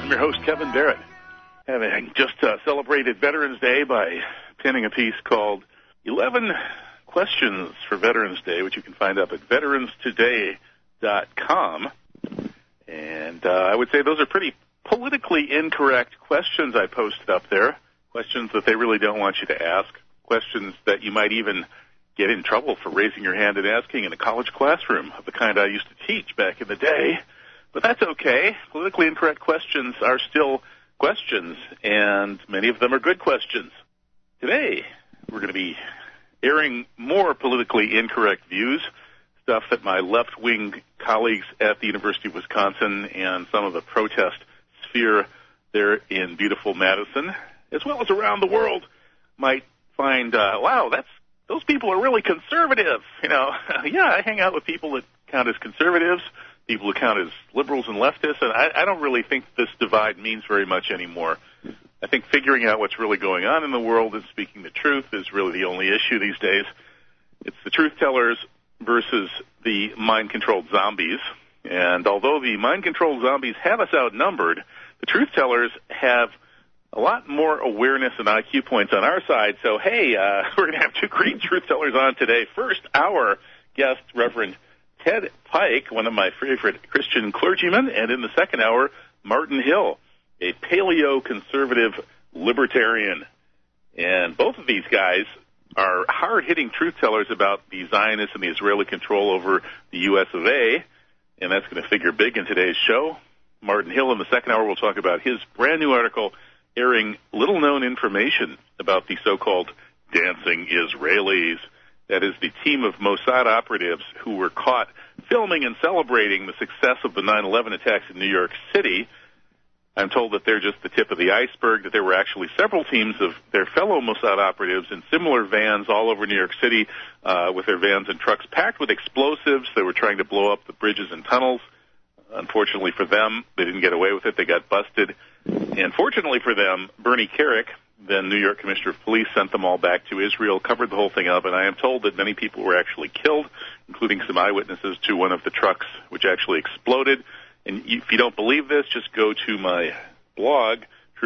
I'm your host, Kevin Barrett. Having just celebrated Veterans Day by penning a piece called 11 Questions for Veterans Day, which you can find up at veteranstoday.com. And I would say those are pretty politically incorrect questions I posted up there, questions that they really don't want you to ask, questions that you might even get in trouble for raising your hand and asking in a college classroom of the kind I used to teach back in the day. But that's okay. Politically incorrect questions are still questions, and many of them are good questions. Today, we're going to be airing more politically incorrect views, stuff that my left-wing colleagues at the University of Wisconsin and some of the protest sphere there in beautiful Madison, as well as around the world, might find, wow, those people are really conservative. Yeah, I hang out with people that count as conservatives, people who count as liberals and leftists, and I don't really think this divide means very much anymore. I think figuring out what's really going on in the world and speaking the truth is really the only issue these days. It's the truth tellers versus the mind-controlled zombies. And although the mind-controlled zombies have us outnumbered, the truth tellers have a lot more awareness and IQ points on our side. So, hey, we're going to have two great truth tellers on today. First, our guest, Reverend Ted Pike, one of my favorite Christian clergymen, and in the second hour, Martin Hill, a paleo-conservative libertarian. And both of these guys are hard-hitting truth tellers about the Zionists and the Israeli control over the U.S. of A., and that's going to figure big in today's show. Martin Hill, in the second hour, will talk about his brand-new article airing little-known information about the so-called dancing Israelis. That is the team of Mossad operatives who were caught filming and celebrating the success of the 9/11 attacks in New York City. I'm told that they're just the tip of the iceberg, that there were actually several teams of their fellow Mossad operatives in similar vans all over New York City with their vans and trucks packed with explosives. They were trying to blow up the bridges and tunnels. Unfortunately for them, they didn't get away with it. They got busted. And fortunately for them, Bernie Kerik, then New York Commissioner of Police, sent them all back to Israel, covered the whole thing up, and I am told that many people were actually killed, including some eyewitnesses to one of the trucks which actually exploded. And if you don't believe this, just go to my blog,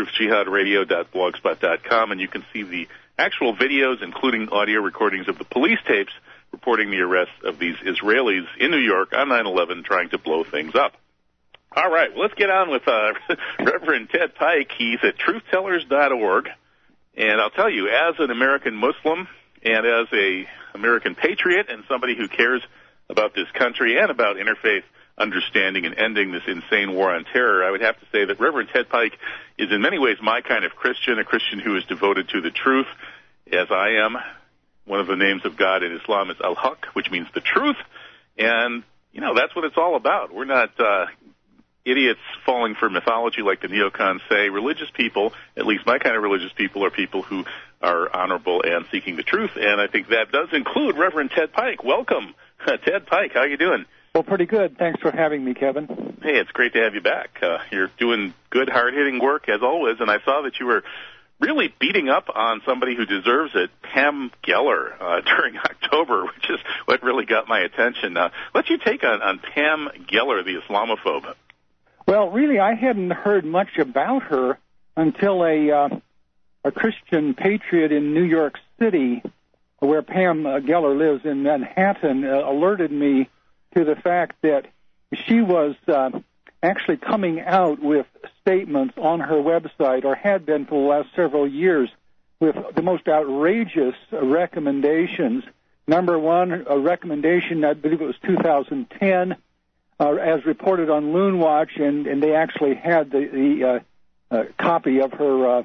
truthjihadradio.blogspot.com, and you can see the actual videos, including audio recordings of the police tapes reporting the arrest of these Israelis in New York on 9/11 trying to blow things up. All right, well, let's get on with Reverend Ted Pike. He's at truthtellers.org. And I'll tell you, as an American Muslim and as a American patriot and somebody who cares about this country and about interfaith understanding and ending this insane war on terror, I would have to say that Reverend Ted Pike is in many ways my kind of Christian, a Christian who is devoted to the truth, as I am. One of the names of God in Islam is Al-Haq, which means the truth. And, that's what it's all about. We're not idiots falling for mythology like the neocons say. Religious people, at least my kind of religious people, are people who are honorable and seeking the truth, and I think that does include Reverend Ted Pike. Welcome, Ted Pike. How you doing? Well, pretty good. Thanks for having me, Kevin. Hey, it's great to have you back. You're doing good, hard-hitting work, as always, and I saw that you were really beating up on somebody who deserves it, Pam Geller, during October, which is what really got my attention. What's your take on Pam Geller, the Islamophobe? Well, really, I hadn't heard much about her until a Christian patriot in New York City, where Pam Geller lives in Manhattan, alerted me to the fact that she was actually coming out with statements on her website, or had been for the last several years, with the most outrageous recommendations. Number one, a recommendation, I believe it was 2010, as reported on Loon Watch, and they actually had the copy of her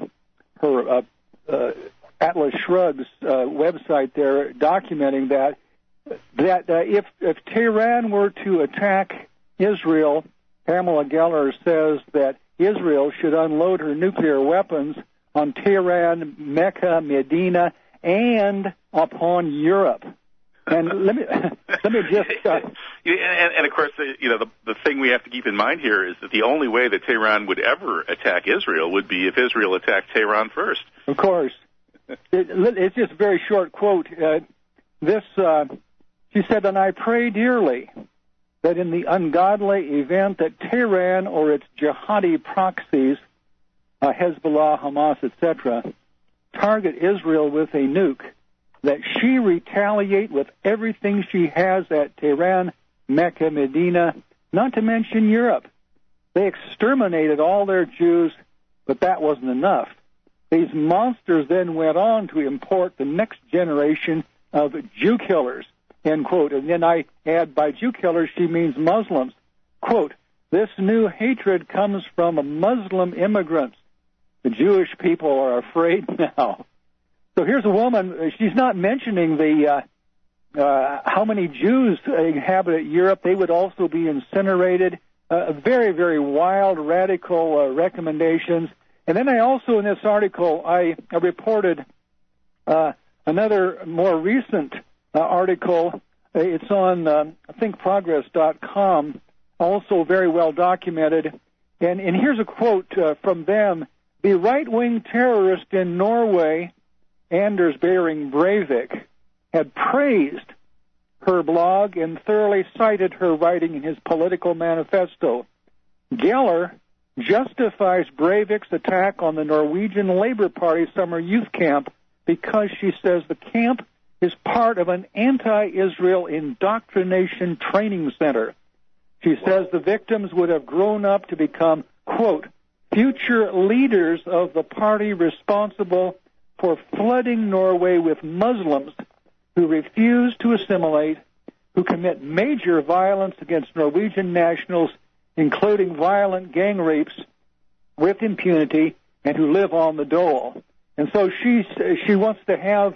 Atlas Shrugg's website there, documenting that if Tehran were to attack Israel, Pamela Geller says that Israel should unload her nuclear weapons on Tehran, Mecca, Medina, and upon Europe. And let me just and of course, the thing we have to keep in mind here is that the only way that Tehran would ever attack Israel would be if Israel attacked Tehran first. Of course, it's just a very short quote. She said, "And I pray dearly that in the ungodly event that Tehran or its jihadi proxies, Hezbollah, Hamas, etc., target Israel with a nuke, that she retaliate with everything she has at Tehran, Mecca, Medina, not to mention Europe. They exterminated all their Jews, but that wasn't enough. These monsters then went on to import the next generation of Jew killers, end quote. And then I add, by Jew killers, she means Muslims. Quote, this new hatred comes from Muslim immigrants. The Jewish people are afraid now. So here's a woman, she's not mentioning the how many Jews inhabit Europe. They would also be incinerated. Very, very wild, radical recommendations. And then I also, in this article, I reported another more recent article. It's on, I think, progress.com, also very well documented. And here's a quote from them. The right-wing terrorist in Norway, Anders Behring Breivik, had praised her blog and thoroughly cited her writing in his political manifesto. Geller justifies Breivik's attack on the Norwegian Labour Party summer youth camp because she says the camp is part of an anti-Israel indoctrination training center. She says the victims would have grown up to become, quote, future leaders of the party responsible for flooding Norway with Muslims who refuse to assimilate, who commit major violence against Norwegian nationals, including violent gang rapes with impunity, and who live on the dole. And so she wants to have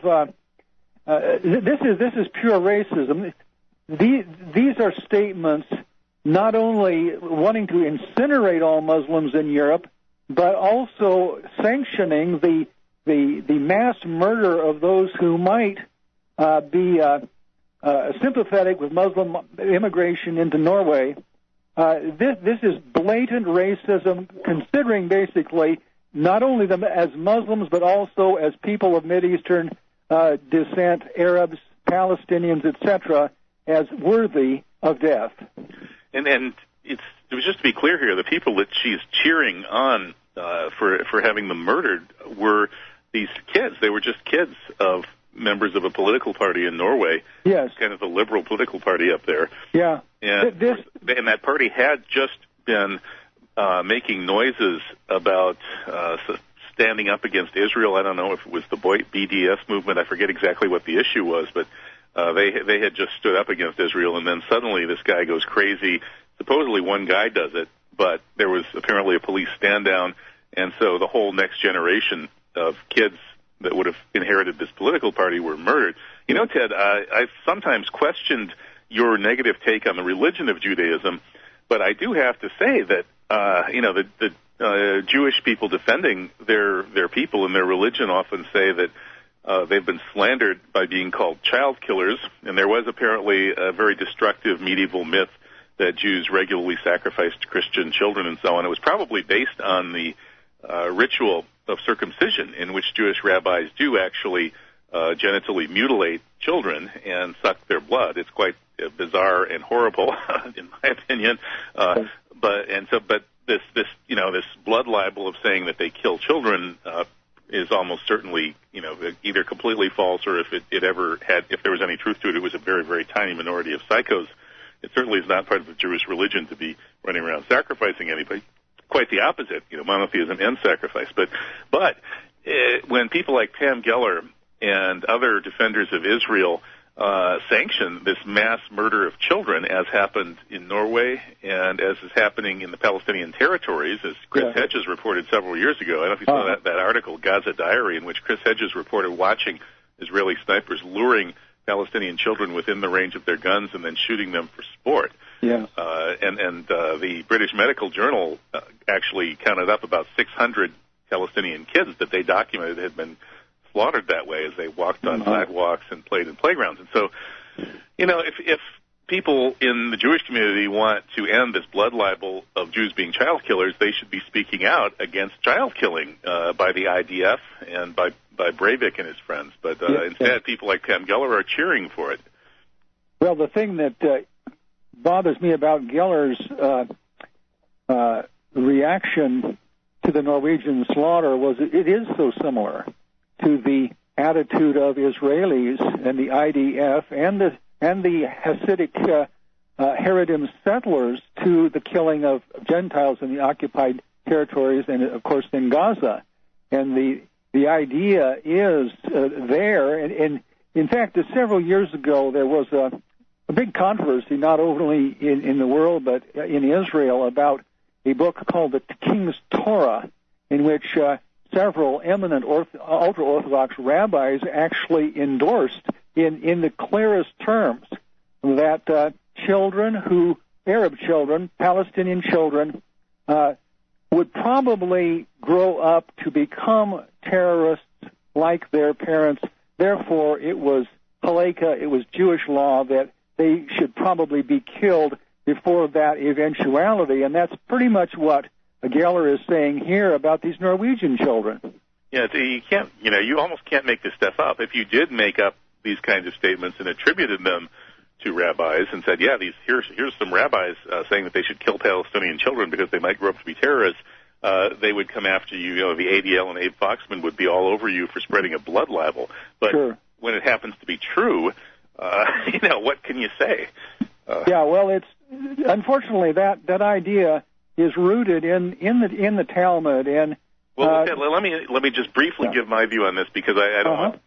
this is pure racism. These are statements not only wanting to incinerate all Muslims in Europe, but also sanctioning the mass murder of those who might be sympathetic with Muslim immigration into Norway. This is blatant racism, considering basically not only them as Muslims, but also as people of Mideastern descent, Arabs, Palestinians, etc., as worthy of death. And it was just to be clear here, the people that she's cheering on for having them murdered were these kids. They were just kids of members of a political party in Norway. Yes. Kind of the liberal political party up there. Yeah. And, and that party had just been making noises about standing up against Israel. I don't know if it was the BDS movement. I forget exactly what the issue was, but they had just stood up against Israel, and then suddenly this guy goes crazy. Supposedly one guy does it, but there was apparently a police stand down, and so the whole next generation of kids that would have inherited this political party were murdered. You know, Ted, I've sometimes questioned your negative take on the religion of Judaism, but I do have to say that the Jewish people defending their people and their religion often say that they've been slandered by being called child killers, and there was apparently a very destructive medieval myth that Jews regularly sacrificed Christian children and so on. It was probably based on the ritual of circumcision, in which Jewish rabbis do actually genitally mutilate children and suck their blood. It's quite bizarre and horrible, in my opinion. But this blood libel of saying that they kill children is almost certainly, either completely false, or if there was any truth to it, it was a very, very tiny minority of psychos. It certainly is not part of the Jewish religion to be running around sacrificing anybody. Quite the opposite, monotheism and sacrifice. But when people like Pam Geller and other defenders of Israel sanction this mass murder of children, as happened in Norway and as is happening in the Palestinian territories, as Chris Hedges reported several years ago. I don't know if you saw that article, Gaza Diary, in which Chris Hedges reported watching Israeli snipers luring Palestinian children within the range of their guns and then shooting them for sport. Yeah. And the British Medical Journal actually counted up about 600 Palestinian kids that they documented had been slaughtered that way as they walked on sidewalks and played in playgrounds. And so, if people in the Jewish community want to end this blood libel of Jews being child killers, they should be speaking out against child killing by the IDF and by Breivik and his friends. But instead, people like Pam Geller are cheering for it. Well, the thing that bothers me about Geller's reaction to the Norwegian slaughter was it is so similar to the attitude of Israelis and the IDF and the Hasidic Haredim settlers to the killing of Gentiles in the occupied territories and, of course, in Gaza. And the idea is there. And in fact, several years ago, there was a big controversy, not only in the world, but in Israel, about a book called the King's Torah, in which several eminent ultra-Orthodox rabbis actually endorsed in the clearest terms that Arab children, Palestinian children, would probably grow up to become terrorists like their parents. Therefore, it was halakha, it was Jewish law that they should probably be killed before that eventuality. And that's pretty much what Geller is saying here about these Norwegian children. Yeah, you almost can't make this stuff up. If you did make up these kinds of statements and attributed them to rabbis and said, yeah, here's some rabbis saying that they should kill Palestinian children because they might grow up to be terrorists, they would come after you. The ADL and Abe Foxman would be all over you for spreading a blood libel. But when it happens to be true, what can you say? It's unfortunately that idea is rooted in the Talmud. And let me just briefly give my view on this because I don't want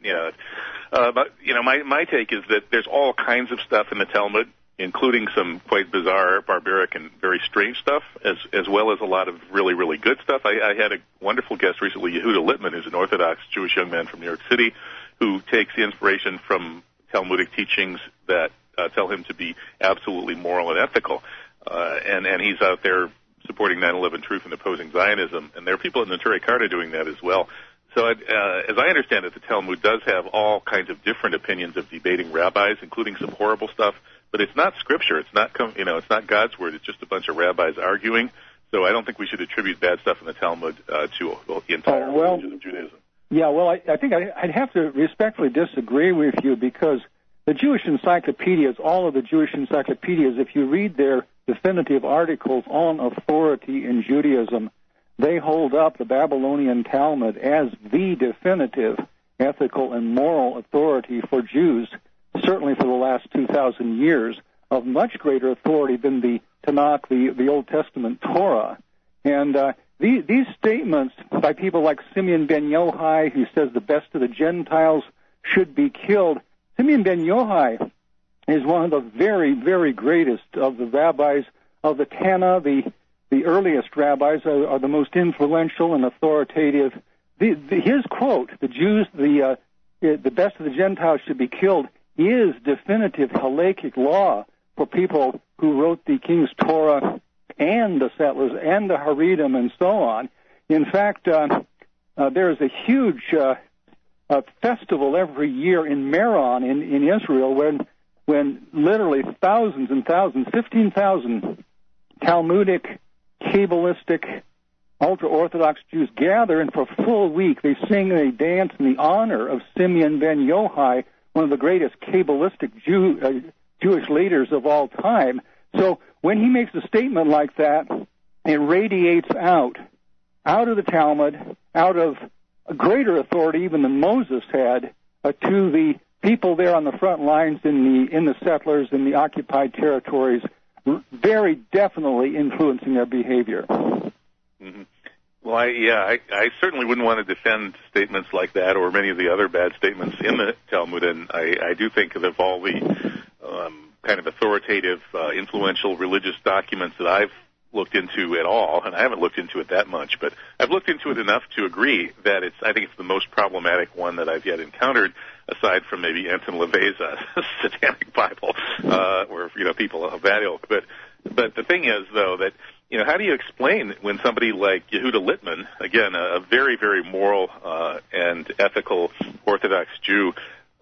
but my take is that there's all kinds of stuff in the Talmud, including some quite bizarre, barbaric, and very strange stuff, as well as a lot of really, really good stuff. I had a wonderful guest recently, Yehuda Littman, who's an Orthodox Jewish young man from New York City, who takes inspiration from Talmudic teachings that tell him to be absolutely moral and ethical, and he's out there supporting 9/11 truth and opposing Zionism, and there are people in the Neturei Karta doing that as well. So as I understand it, the Talmud does have all kinds of different opinions of debating rabbis, including some horrible stuff, but it's not scripture. It's not it's not God's word. It's just a bunch of rabbis arguing. So I don't think we should attribute bad stuff in the Talmud to the entire religion of Judaism. Yeah, I think I'd have to respectfully disagree with you because the Jewish encyclopedias, all of the Jewish encyclopedias, if you read their definitive articles on authority in Judaism, they hold up the Babylonian Talmud as the definitive ethical and moral authority for Jews, certainly for the last 2,000 years, of much greater authority than the Tanakh, the Old Testament Torah. And these statements by people like Simeon ben Yochai, who says the best of the Gentiles should be killed. Simeon ben Yochai is one of the very, very greatest of the rabbis of the Tana. The earliest rabbis are the most influential and authoritative. His quote, the best of the Gentiles should be killed, is definitive halakhic law for people who wrote the King's Torah and the settlers and the Haredim and so on. In fact, there is a huge festival every year in Meron in Israel when literally thousands and thousands, 15,000 Talmudic, Kabbalistic, ultra-Orthodox Jews gather, and for a full week they sing and they dance in the honor of Simeon ben Yochai, one of the greatest Kabbalistic Jewish leaders of all time. So when he makes a statement like that, it radiates out of the Talmud, out of a greater authority even than Moses had, to the people there on the front lines in the settlers in the occupied territories, very definitely influencing their behavior. Mm-hmm. Well, I certainly wouldn't want to defend statements like that or many of the other bad statements in the Talmud, and I do think of all the kind of authoritative, influential religious documents that I've looked into at all, and I haven't looked into it that much, but I've looked into it enough to agree that I think it's the most problematic one that I've yet encountered, aside from maybe Anton LaVey's Satanic Bible, or people of that ilk. But the thing is, though, that how do you explain when somebody like Yehuda Littman, again, a very, very moral and ethical Orthodox Jew,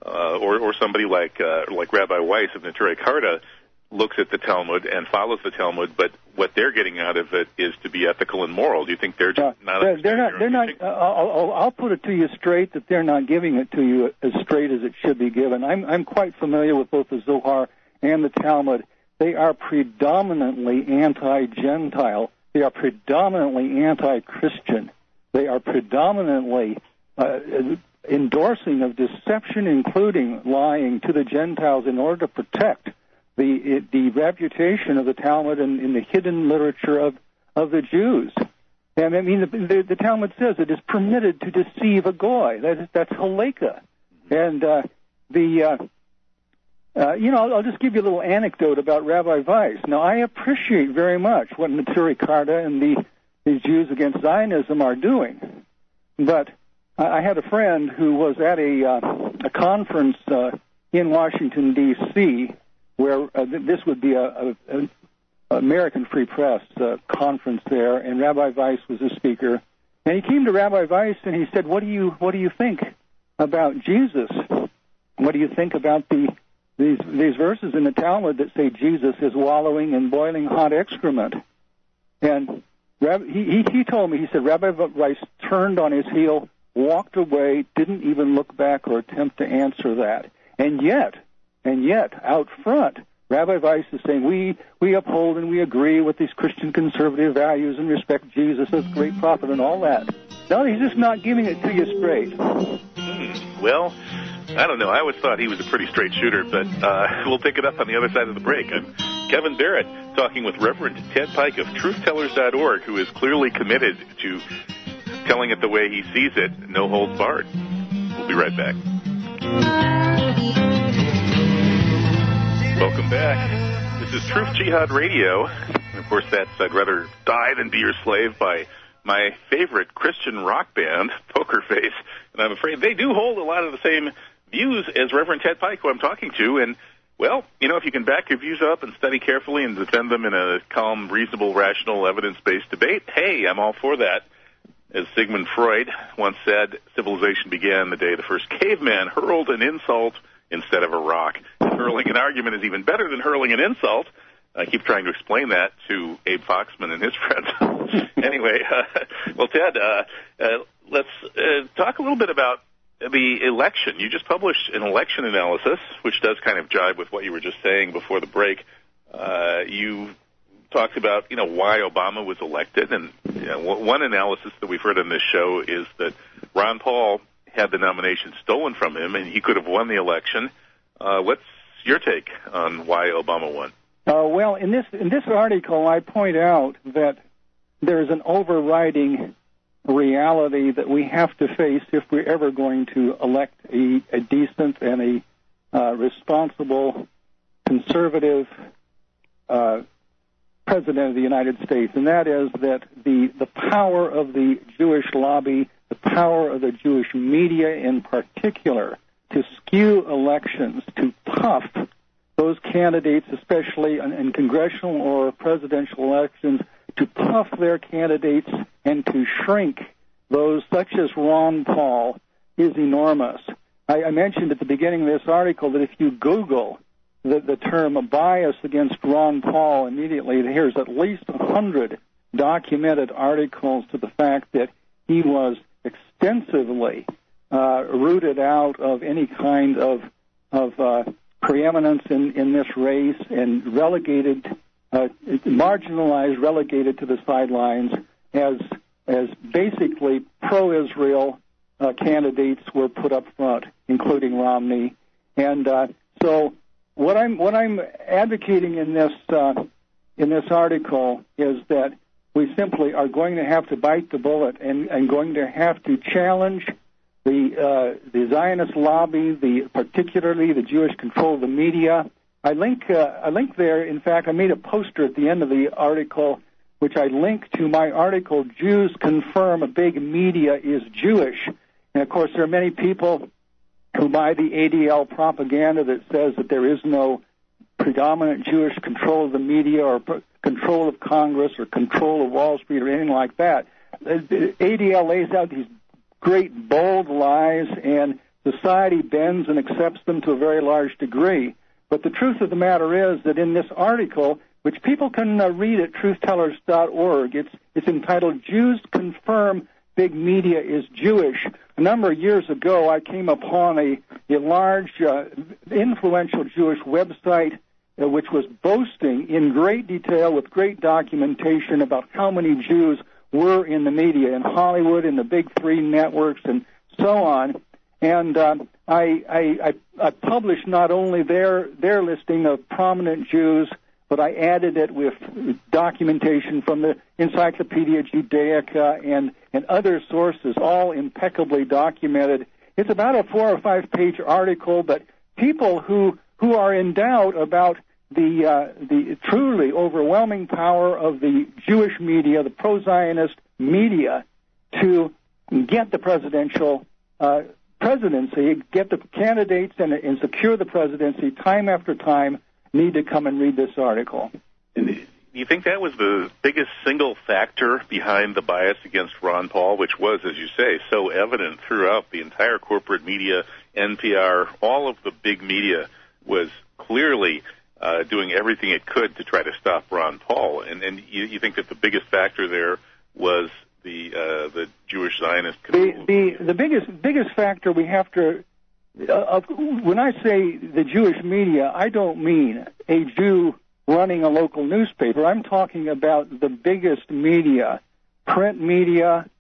or somebody like Rabbi Weiss of Neturei Karta, looks at the Talmud and follows the Talmud, but what they're getting out of it is to be ethical and moral? Do you think they're just not? They're not. I'll put it to you straight that they're not giving it to you as straight as it should be given. I'm quite familiar with both the Zohar and the Talmud. they are predominantly anti-Gentile. They are predominantly anti-Christian. They are predominantly endorsing of deception, including lying to the Gentiles in order to protect the reputation of the Talmud and in the hidden literature of the Jews. And I mean, the Talmud says it is permitted to deceive a goy. That's halakha. And I'll just give you a little anecdote about Rabbi Weiss. Now, I appreciate very much what Neturei Karta and these Jews Against Zionism are doing. But I had a friend who was at a conference in Washington, D.C., where this would be an American Free Press conference there, and Rabbi Weiss was a speaker. And he came to Rabbi Weiss and he said, "What do you think about Jesus? What do you think about these verses in the Talmud that say Jesus is wallowing in boiling hot excrement?" And he told me, he said, Rabbi Weiss turned on his heel, walked away, didn't even look back or attempt to answer that. And yet, out front, Rabbi Weiss is saying, we uphold and we agree with these Christian conservative values and respect Jesus as great prophet and all that. No, he's just not giving it to you straight. Well, I don't know. I always thought he was a pretty straight shooter, but we'll pick it up on the other side of the break. I'm Kevin Barrett, talking with Reverend Ted Pike of TruthTellers.org, who is clearly committed to telling it the way he sees it, no holds barred. We'll be right back. Welcome back. This is Truth Jihad Radio. And of course, that's I'd Rather Die Than Be Your Slave by my favorite Christian rock band, Poker Face. And I'm afraid they do hold a lot of the same views as Reverend Ted Pike, who I'm talking to. And, well, if you can back your views up and study carefully and defend them in a calm, reasonable, rational, evidence-based debate, hey, I'm all for that. As Sigmund Freud once said, civilization began the day the first caveman hurled an insult instead of a rock. And hurling an argument is even better than hurling an insult. I keep trying to explain that to Abe Foxman and his friends. Anyway, well, Ted, let's talk a little bit about the election. You just published an election analysis, which does kind of jibe with what you were just saying before the break. You talked about, why Obama was elected, and one analysis that we've heard on this show is that Ron Paul had the nomination stolen from him, and he could have won the election. What's your take on why Obama won? Well, in this article, I point out that there is an overriding reality that we have to face if we're ever going to elect a decent and a responsible, conservative president of the United States, and that is that the power of the Jewish lobby, the power of the Jewish media in particular, to skew elections, to puff those candidates, especially in congressional or presidential elections, to puff their candidates and to shrink those such as Ron Paul is enormous. I mentioned at the beginning of this article that if you Google the term bias against Ron Paul, immediately here's at least 100 documented articles to the fact that he was extensively rooted out of any kind of preeminence in this race and marginalized, relegated to the sidelines as basically pro-Israel candidates were put up front, including Romney. And so what I'm advocating in this article is that we simply are going to have to bite the bullet and going to have to challenge the Zionist lobby, particularly the Jewish control of the media. I link there. In fact, I made a poster at the end of the article, which I link to my article, Jews Confirm a Big Media is Jewish. And, of course, there are many people who buy the ADL propaganda that says that there is no predominant Jewish control of the media or control of Congress or control of Wall Street or anything like that. The ADL lays out these great, bold lies, and society bends and accepts them to a very large degree. But the truth of the matter is that in this article, which people can read at truthtellers.org, it's entitled Jews Confirm Big Media is Jewish. A number of years ago, I came upon a large, influential Jewish website which was boasting in great detail with great documentation about how many Jews were in the media, in Hollywood, in the big three networks, and so on. And I published not only their listing of prominent Jews, but I added it with documentation from the Encyclopedia Judaica and other sources, all impeccably documented. It's about a 4 or 5 page article, but people who are in doubt about the truly overwhelming power of the Jewish media, the pro-Zionist media, to get the presidential presidency, get the candidates and secure the presidency time after time, need to come and read this article. And do you think that was the biggest single factor behind the bias against Ron Paul, which was, as you say, so evident throughout the entire corporate media, NPR, all of the big media was clearly doing everything it could to try to stop Ron Paul? And you think that the biggest factor there was the Jewish Zionist community? The biggest factor we have to when I say the Jewish media, I don't mean a Jew running a local newspaper. I'm talking about the biggest media, print media,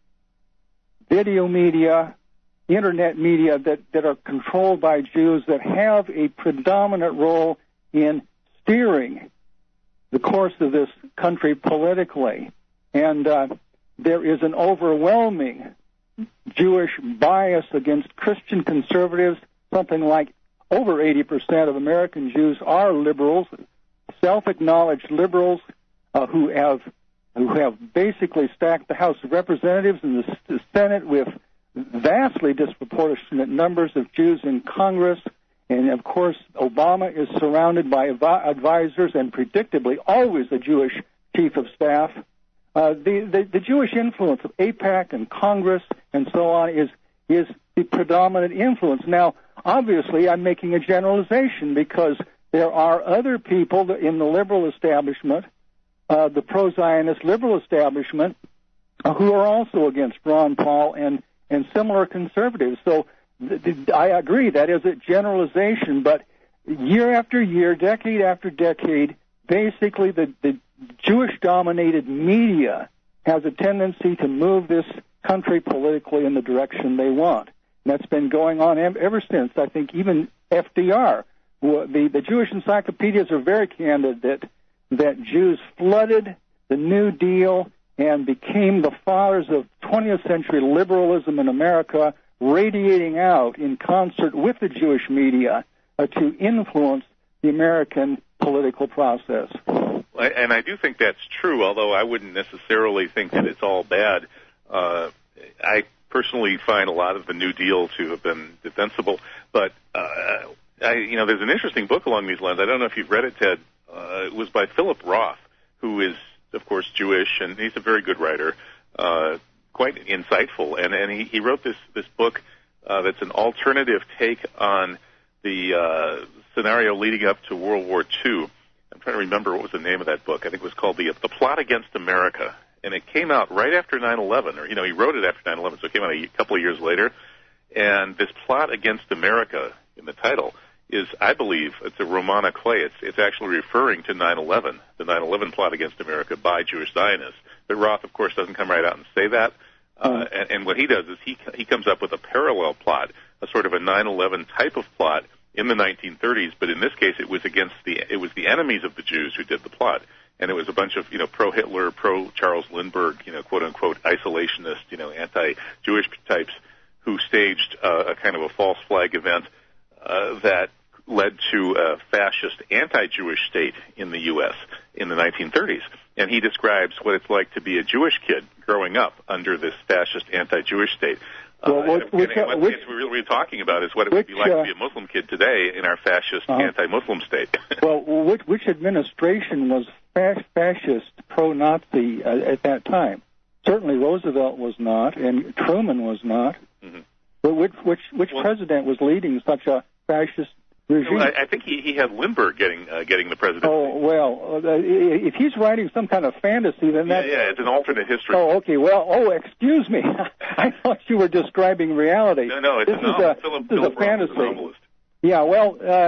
video media, internet media that are controlled by Jews, that have a predominant role in steering the course of this country politically. And there is an overwhelming Jewish bias against Christian conservatives. Something like over 80% of American Jews are liberals, self-acknowledged liberals who have basically stacked the House of Representatives and the Senate with vastly disproportionate numbers of Jews in Congress. And, of course, Obama is surrounded by advisors and predictably always a Jewish chief of staff. The Jewish influence of AIPAC and Congress and so on is the predominant influence. Now, obviously, I'm making a generalization because there are other people in the liberal establishment, the pro-Zionist liberal establishment, who are also against Ron Paul and similar conservatives. So I agree, that is a generalization, but year after year, decade after decade, basically the Jewish-dominated media has a tendency to move this country politically in the direction they want. And that's been going on ever since, I think, even FDR. The Jewish encyclopedias are very candid that Jews flooded the New Deal and became the fathers of 20th century liberalism in America, radiating out in concert with the Jewish media to influence the American political process. And I do think that's true, although I wouldn't necessarily think that it's all bad. I personally find a lot of the New Deal to have been defensible, but there's an interesting book along these lines. I don't know if you've read it, Ted. It was by Philip Roth, who is, of course, Jewish, and he's a very good writer, quite insightful. And he wrote this book that's an alternative take on the scenario leading up to World War II. I'm trying to remember what was the name of that book. I think it was called The Plot Against America. And it came out right after 9/11, or, he wrote it after 9/11, so it came out a couple of years later. And this Plot Against America, in the title, is, I believe, it's a Romana Clay. It's actually referring to 9/11, the 9/11 Plot Against America by Jewish Zionists. But Roth, of course, doesn't come right out and say that. And what he does is he comes up with a parallel plot, a sort of a 9/11 type of plot in the 1930s, but in this case it was the enemies of the Jews who did the plot. And it was a bunch of, pro-Hitler, pro-Charles Lindbergh, quote-unquote isolationist, anti-Jewish types who staged a kind of a false flag event that led to a fascist anti-Jewish state in the U.S. in the 1930s. And he describes what it's like to be a Jewish kid growing up under this fascist anti-Jewish state. What we're talking about is what it would be like to be a Muslim kid today in our fascist anti-Muslim state. Well, which administration was fascist, pro-Nazi at that time? Certainly Roosevelt was not, and Truman was not. Mm-hmm. But which president was leading such a fascist regime? I think he had Lindbergh getting the presidency. Oh, well, if he's writing some kind of fantasy, then that's... Yeah, it's an alternate history. Oh, okay, well, excuse me. I thought you were describing reality. No, this is a fantasy. Yeah, well,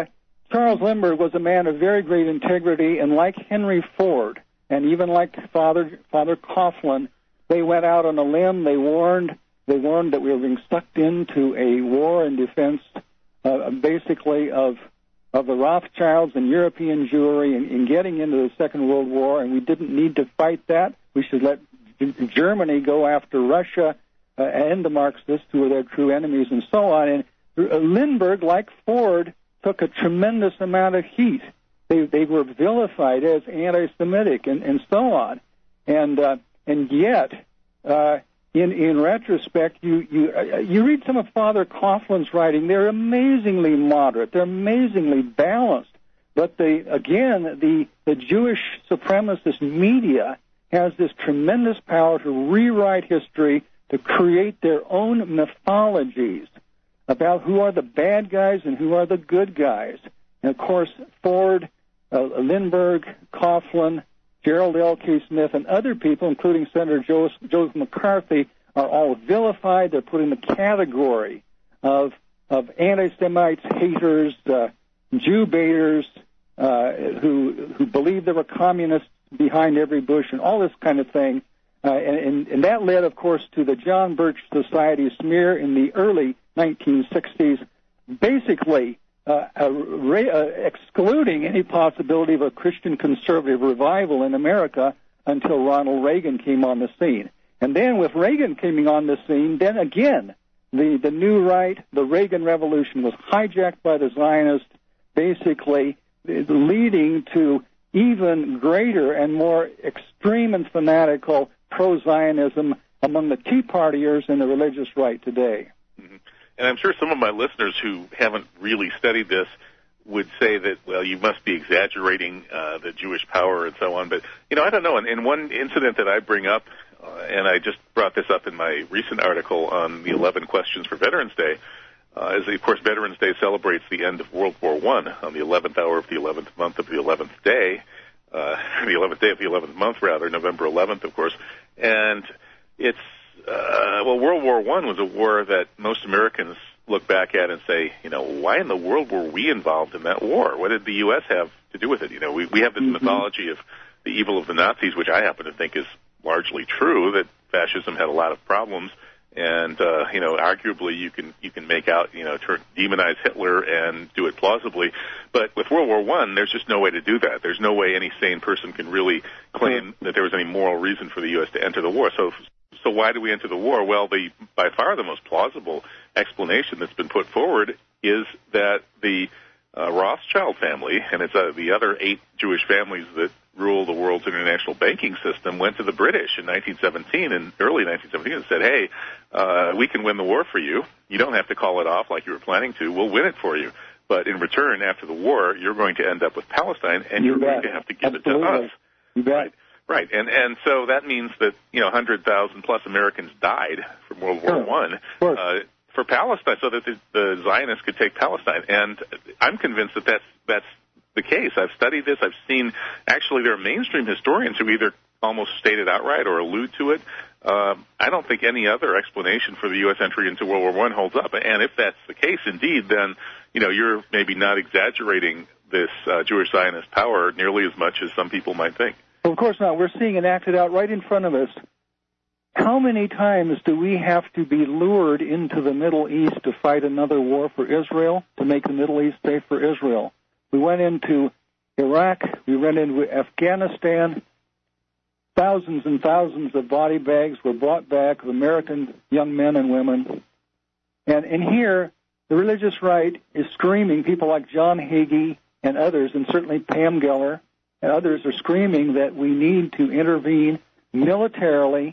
Charles Lindbergh was a man of very great integrity, and like Henry Ford, and even like Father Coughlin, they went out on a limb. They warned that we were being sucked into a war in defense, basically of the Rothschilds and European Jewry in getting into the Second World War, and we didn't need to fight that. We should let Germany go after Russia and the Marxists, who were their true enemies, and so on. And Lindbergh, like Ford, took a tremendous amount of heat. They were vilified as anti-Semitic and so on. And yet, in retrospect, you read some of Father Coughlin's writing. They're amazingly moderate. They're amazingly balanced. But the Jewish supremacist media has this tremendous power to rewrite history, to create their own mythologies about who are the bad guys and who are the good guys. And, of course, Ford, Lindbergh, Coughlin, Gerald L.K. Smith, and other people, including Senator Joseph McCarthy, are all vilified. They're put in the category of anti-Semites, haters, Jew baiters, who believe there were communists behind every Bush and all this kind of thing. And that led, of course, to the John Birch Society smear in the early 1960s, basically excluding any possibility of a Christian conservative revival in America until Ronald Reagan came on the scene. And then with Reagan coming on the scene, then again, the new right, the Reagan Revolution was hijacked by the Zionists, basically leading to even greater and more extreme and fanatical pro-Zionism among the Tea Partiers and the religious right today. Mm-hmm. And I'm sure some of my listeners who haven't really studied this would say that, well, you must be exaggerating the Jewish power and so on. But, I don't know. In one incident that I bring up, and I just brought this up in my recent article on the 11 questions for Veterans Day, as, of course, Veterans Day celebrates the end of World War I on the 11th hour of the 11th month of the 11th day, the 11th day of the 11th month, rather, November 11th, of course. And it's, World War I was a war that most Americans look back at and say, why in the world were we involved in that war? What did the U.S. have to do with it? We have this mythology of the evil of the Nazis, which I happen to think is largely true, that fascism had a lot of problems. And, arguably you can make out, demonize Hitler and do it plausibly. But with World War I, there's just no way to do that. There's no way any sane person can really claim that there was any moral reason for the U.S. to enter the war. So why do we enter the war? Well, by far the most plausible explanation that's been put forward is that the Rothschild family, and it's the other 8 Jewish families that rule the world's international banking system, went to the British in 1917, in early 1917, and said, hey, we can win the war for you. You don't have to call it off like you were planning to. We'll win it for you. But in return, after the war, you're going to end up with Palestine, and you're going to have to give it to us. You bet. Right. And so that means that, 100,000 plus Americans died from World War I. For Palestine, so that the Zionists could take Palestine. And I'm convinced that that's the case. I've studied this. I've seen, actually, there are mainstream historians who either almost state it outright or allude to it. I don't think any other explanation for the U.S. entry into World War I holds up. And if that's the case, indeed, then, you're maybe not exaggerating this Jewish Zionist power nearly as much as some people might think. Well, of course not. We're seeing it acted out right in front of us. How many times do we have to be lured into the Middle East to fight another war for Israel, to make the Middle East safe for Israel? We went into Iraq. We went into Afghanistan. Thousands and thousands of body bags were brought back of American young men and women. And here, the religious right is screaming, people like John Hagee and others, and certainly Pam Geller and others are screaming that we need to intervene militarily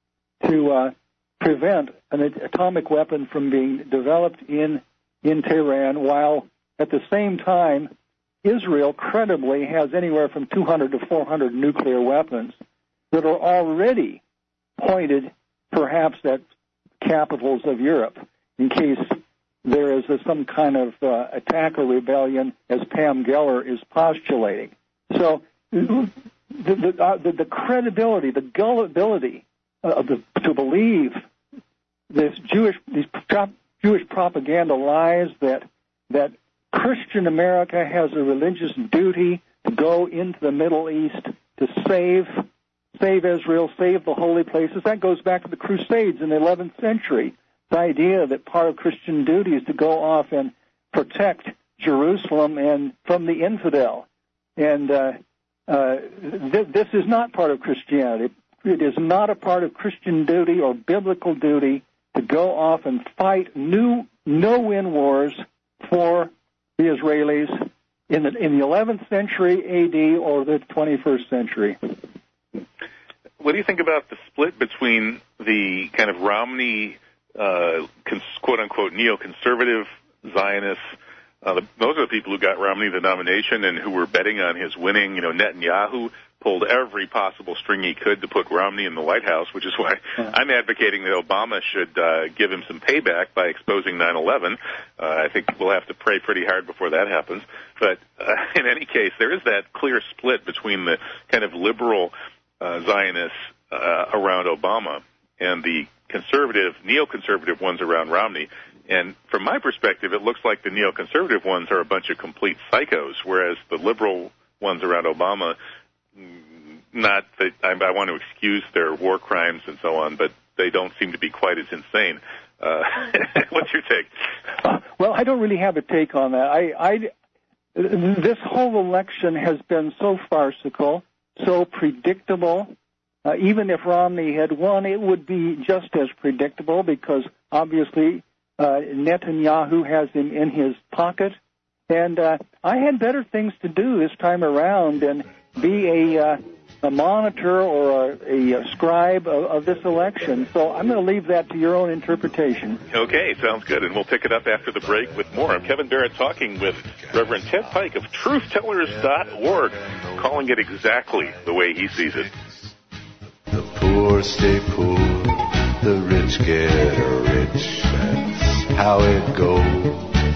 to prevent an atomic weapon from being developed in Tehran, while at the same time Israel credibly has anywhere from 200 to 400 nuclear weapons that are already pointed perhaps at capitals of Europe in case there is some kind of attack or rebellion, as Pam Geller is postulating. So the credibility, the gullibility to believe these Jewish propaganda lies that Christian America has a religious duty to go into the Middle East to save Israel, save the holy places. That goes back to the Crusades in the 11th century. The idea that part of Christian duty is to go off and protect Jerusalem and from the infidel. And this is not part of Christianity. It is not a part of Christian duty or biblical duty to go off and fight no-win wars for the Israelis in the 11th century A.D. or the 21st century. What do you think about the split between the kind of Romney, quote-unquote, neoconservative Zionists? Those are the people who got Romney the nomination and who were betting on his winning. You know, Netanyahu pulled every possible string he could to put Romney in the White House, which is why I'm advocating that Obama should give him some payback by exposing 9/11. I think we'll have to pray pretty hard before that happens. But in any case, there is that clear split between the kind of liberal Zionists around Obama and the conservative, neoconservative ones around Romney. And from my perspective, it looks like the neoconservative ones are a bunch of complete psychos, whereas the liberal ones around Obama, not that I want to excuse their war crimes and so on, but they don't seem to be quite as insane. What's your take? Well, I don't really have a take on that. This whole election has been so farcical, so predictable. Even if Romney had won, it would be just as predictable because obviously Netanyahu has him in his pocket. And I had better things to do this time around than be a monitor or a scribe of this election. So I'm going to leave that to your own interpretation. Okay, sounds good. And we'll pick it up after the break with more. I'm Kevin Barrett talking with Reverend Ted Pike of TruthTellers.org, calling it exactly the way he sees it. The poor stay poor, the rich get rich. That's how it goes.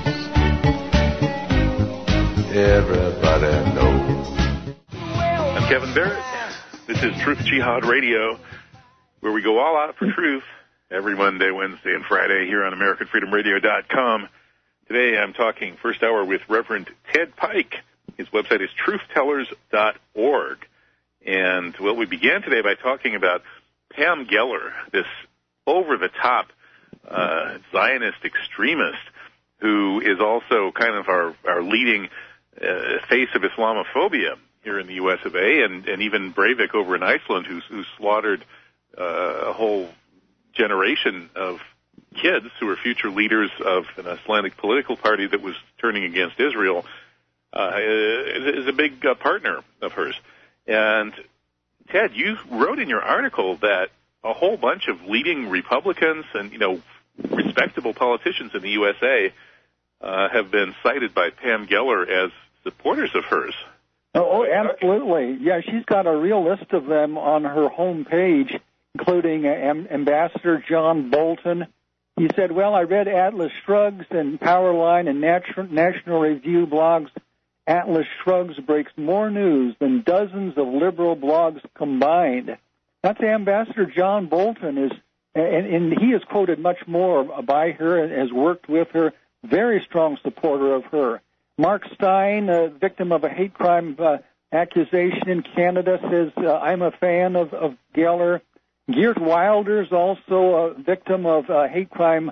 Everybody knows. I'm Kevin Barrett. This is Truth Jihad Radio, where we go all out for truth every Monday, Wednesday, and Friday here on AmericanFreedomRadio.com. Today I'm talking first hour with Reverend Ted Pike. His website is TruthTellers.org. And, well, we began today by talking about Pam Geller, this over-the-top Zionist extremist who is also kind of our leading face of Islamophobia here in the U.S. of A., and even Breivik over in Iceland, who slaughtered a whole generation of kids who were future leaders of an Islamic political party that was turning against Israel, is a big partner of hers. And, Ted, you wrote in your article that a whole bunch of leading Republicans and, respectable politicians in the USA have been cited by Pam Geller as supporters of hers. Oh, absolutely. Yeah, she's got a real list of them on her home page, including Ambassador John Bolton. He said, well, I read Atlas Shrugs and Powerline and National Review blogs. Atlas Shrugs breaks more news than dozens of liberal blogs combined. That's Ambassador John Bolton, and he is quoted much more by her and has worked with her, very strong supporter of her. Mark Stein, a victim of a hate crime accusation in Canada, says, I'm a fan of Geller. Geert Wilders, also a victim of hate crime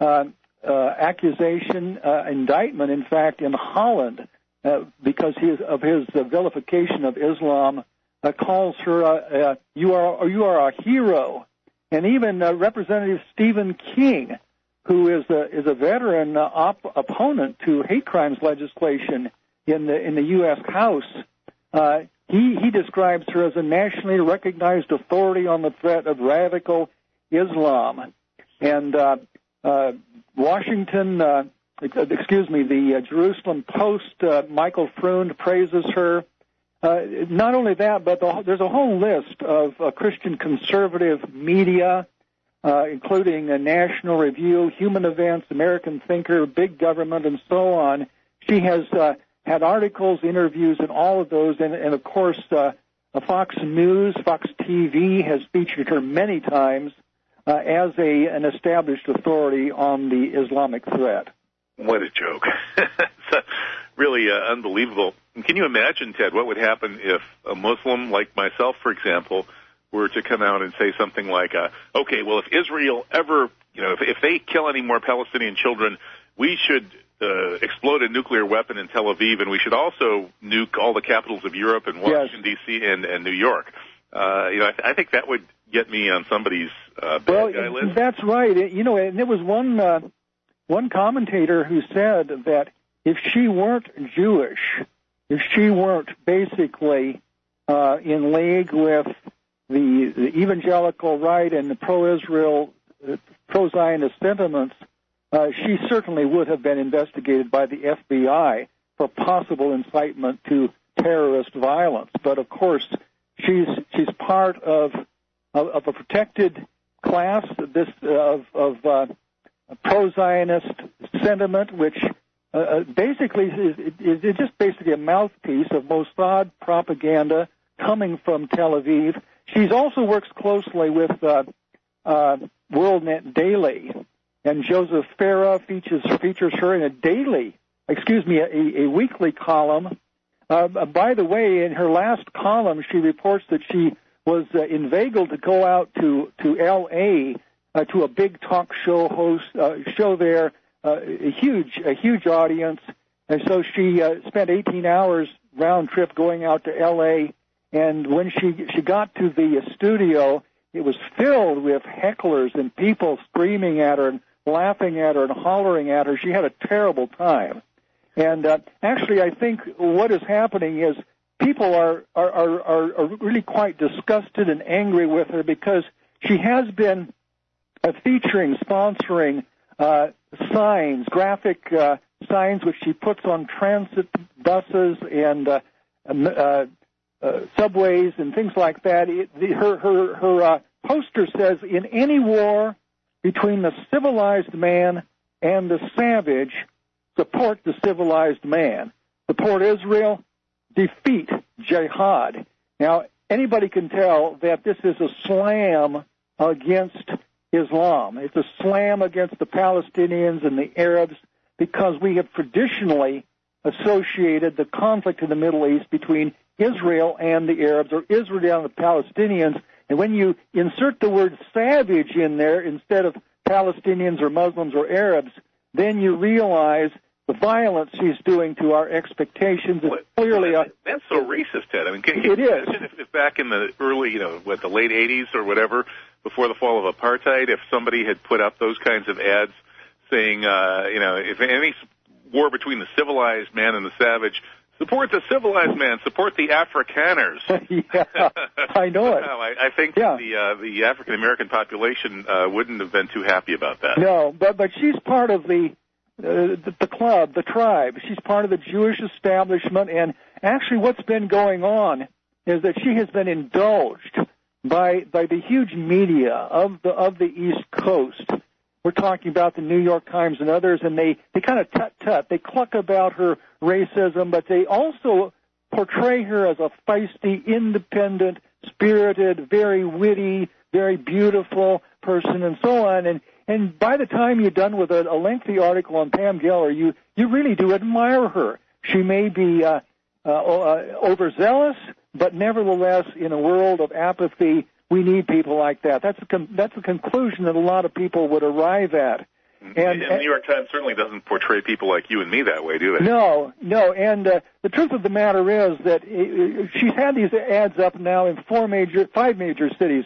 accusation, indictment, in fact, in Holland, because of his vilification of Islam, calls her, you are a hero. And even Representative Stephen King, who is a veteran opponent to hate crimes legislation in the U.S. House, he describes her as a nationally recognized authority on the threat of radical Islam. And the Jerusalem Post, Michael Freund praises her. Not only that, but there's a whole list of Christian conservative media, including National Review, Human Events, American Thinker, Big Government, and so on. She has had articles, interviews, and all of those, and of course, Fox News, Fox TV has featured her many times as an established authority on the Islamic threat. What a joke. It's really unbelievable. And can you imagine, Ted, what would happen if a Muslim like myself, for example, were to come out and say something like, okay, well, if Israel ever, if they kill any more Palestinian children, we should explode a nuclear weapon in Tel Aviv, and we should also nuke all the capitals of Europe and Washington, yes. D.C. and New York. I think that would get me on somebody's bad guy list. That's right. And there was one commentator who said that if she weren't Jewish, if she weren't basically in league with the evangelical right and the pro-Israel, pro-Zionist sentiments, she certainly would have been investigated by the FBI for possible incitement to terrorist violence. But of course, she's part of a protected class of pro-Zionist sentiment, which basically is just basically a mouthpiece of Mossad propaganda coming from Tel Aviv. She also works closely with WorldNet Daily, and Joseph Farah features her in a weekly column. By the way, in her last column, she reports that she was inveigled to go out to L.A. To a big talk show show there, a huge audience, and so she spent 18 hours round trip going out to L.A. And when she got to the studio, it was filled with hecklers and people screaming at her and laughing at her and hollering at her. She had a terrible time. And actually, I think what is happening is people are really quite disgusted and angry with her because she has been sponsoring signs, graphic signs, which she puts on transit buses and subways and things like that. Her poster says, "In any war between the civilized man and the savage, support the civilized man. Support Israel, defeat jihad." Now, anybody can tell that this is a slam against Islam. It's a slam against the Palestinians and the Arabs because we have traditionally associated the conflict in the Middle East between Israel and the Arabs, or Israel and the Palestinians. And when you insert the word savage in there instead of Palestinians or Muslims or Arabs, then you realize the violence she's doing to our expectations is clearly that's so racist, Ted. I mean, can you imagine if back in the early, the late 80s or whatever, before the fall of apartheid, if somebody had put up those kinds of ads saying, if any war between the civilized man and the savage, support the civilized man, support the Afrikaners. Yeah, I know it. I think the African American population wouldn't have been too happy about that. No, but she's part of the club, the tribe. She's part of the Jewish establishment, and actually what's been going on is that she has been indulged by the huge media of the East Coast. We're talking about the New York Times and others, and they kind of tut-tut. They cluck about her racism, but they also portray her as a feisty, independent, spirited, very witty, very beautiful person, and so on. And by the time you're done with a lengthy article on Pam Geller, you really do admire her. She may be overzealous, but nevertheless, in a world of apathy, we need people like that. That's a conclusion that a lot of people would arrive at. And the New York Times certainly doesn't portray people like you and me that way, do they? No. And the truth of the matter is that she's had these ads up now in five major cities.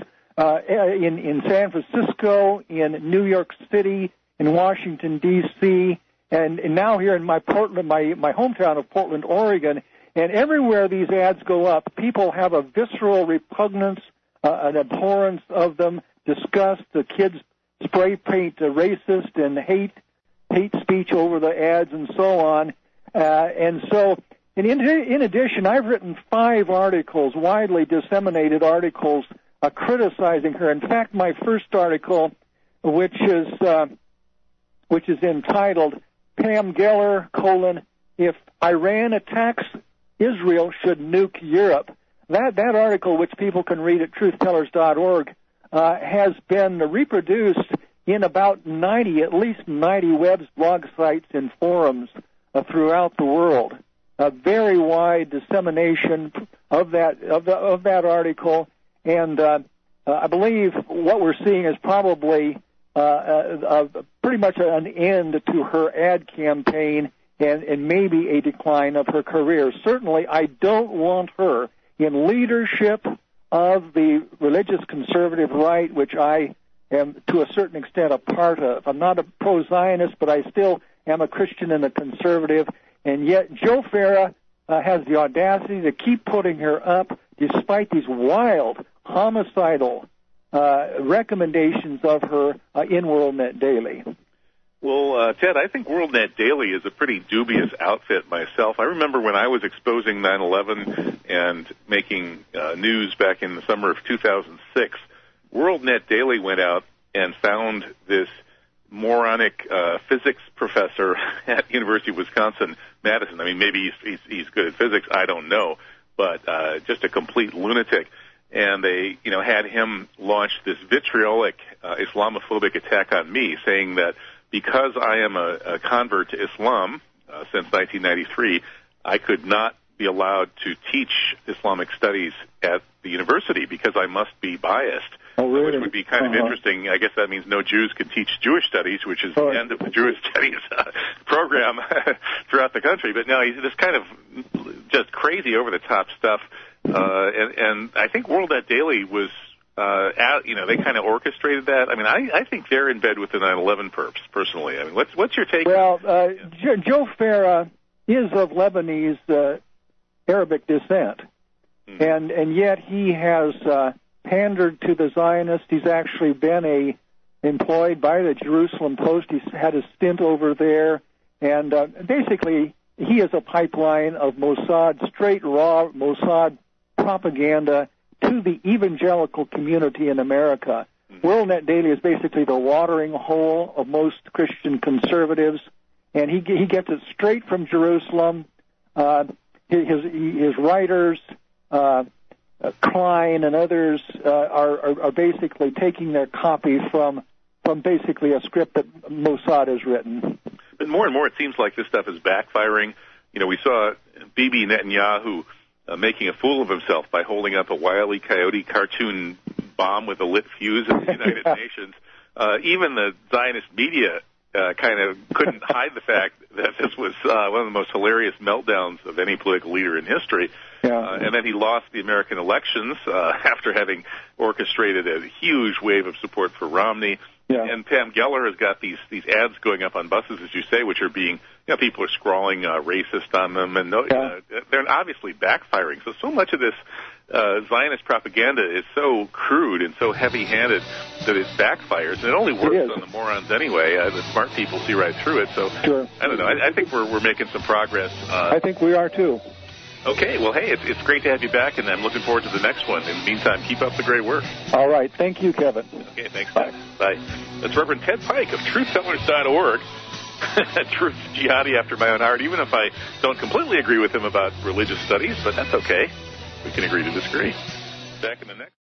In San Francisco, in New York City, in Washington, D.C., and now here in my hometown of Portland, Oregon. And everywhere these ads go up, people have a visceral repugnance, an abhorrence of them, disgust. The kids spray paint racist and hate speech over the ads and so on. And in addition, I've written 5 articles, widely disseminated articles, criticizing her. In fact, my first article, which is entitled "Pam Geller: If Iran Attacks Israel, Should Nuke Europe." That article, which people can read at truthtellers.org, has been reproduced in about at least 90 web blog sites and forums throughout the world. A very wide dissemination of that article, and I believe what we're seeing is probably pretty much an end to her ad campaign and maybe a decline of her career. Certainly, I don't want her in leadership of the religious conservative right, which I am to a certain extent a part of. I'm not a pro-Zionist, but I still am a Christian and a conservative, and yet Joe Farah has the audacity to keep putting her up despite these wild, homicidal recommendations of her in WorldNet Daily. Well, Ted, I think WorldNet Daily is a pretty dubious outfit myself. I remember when I was exposing 9/11 and making news back in the summer of 2006, WorldNet Daily went out and found this moronic physics professor at University of Wisconsin-Madison. I mean, maybe he's good at physics, I don't know, but just a complete lunatic. And they, had him launch this vitriolic Islamophobic attack on me, saying that because I am a convert to Islam since 1993, I could not be allowed to teach Islamic studies at the university because I must be biased. Oh, really? Which would be kind of interesting. I guess that means no Jews could teach Jewish studies, which is the end of the Jewish studies program throughout the country. But no, he's just kind of just crazy over-the-top stuff. And I think WorldNet Daily was, they kind of orchestrated that. I mean, I think they're in bed with the 9/11 perps, personally. I mean, what's your take? Well, Joe Farah is of Lebanese Arabic descent, and yet he has pandered to the Zionists. He's actually been employed by the Jerusalem Post. He's had a stint over there, and basically he is a pipeline of Mossad, straight raw Mossad propaganda to the evangelical community in America. WorldNet Daily is basically the watering hole of most Christian conservatives, and he gets it straight from Jerusalem. His writers, Klein and others, are basically taking their copy from basically a script that Mossad has written. But more and more, it seems like this stuff is backfiring. We saw Bibi Netanyahu making a fool of himself by holding up a Wile E. Coyote cartoon bomb with a lit fuse at the United Nations. Even the Zionist media kind of couldn't hide the fact that this was one of the most hilarious meltdowns of any political leader in history. Yeah. And then he lost the American elections after having orchestrated a huge wave of support for Romney. Yeah. And Pam Geller has got these ads going up on buses, as you say, which are being, people are scrawling racist on them, and they're obviously backfiring. So much of this Zionist propaganda is so crude and so heavy-handed that it backfires, and it only works on the morons anyway. The smart people see right through it. So sure. I don't know. I think we're making some progress. I think we are too. Okay, well, hey, it's great to have you back, and I'm looking forward to the next one. In the meantime, keep up the great work. All right. Thank you, Kevin. Okay, thanks, Max. Bye. That's Reverend Ted Pike of TruthTellers.org. Truth jihadi after my own heart, even if I don't completely agree with him about religious studies, but that's okay. We can agree to disagree. Back in the next